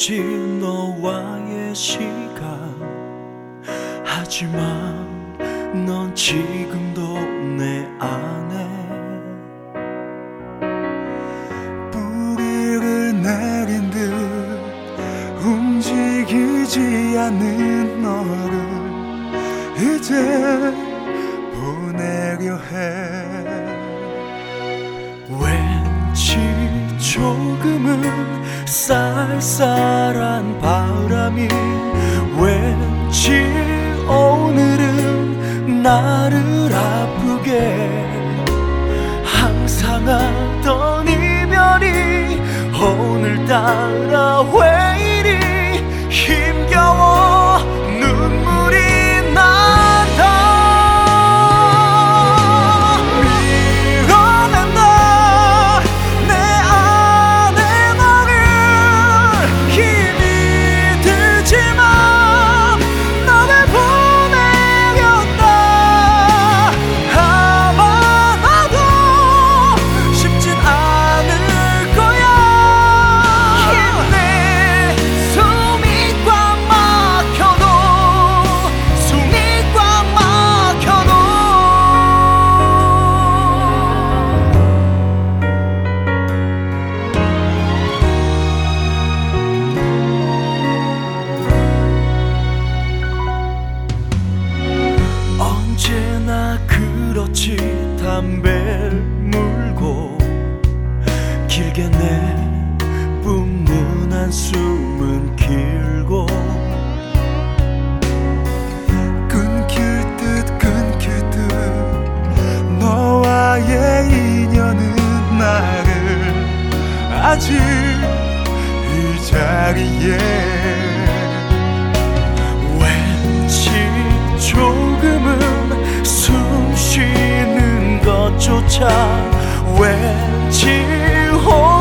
멋진 너와의 시간. 하지만 넌 지금도 내 안에. 뿌리를 내린 듯 움직이지 않는 너를 이제 보내려 해. 왠지 조금은 쌀쌀한 바람이 왠지 오늘은 나를 아프게. 항상 하던 이별이 오늘따라 왜 이리 힘겨워. 눈물이 난다. 언제나 그렇지. 담배를 물고 길게 내뿜는 한숨은 길고. 끊길 듯 너와의 인연은 나를 아직 이 자리에. 왠지 조금은 숨 쉬는 것조차 왠지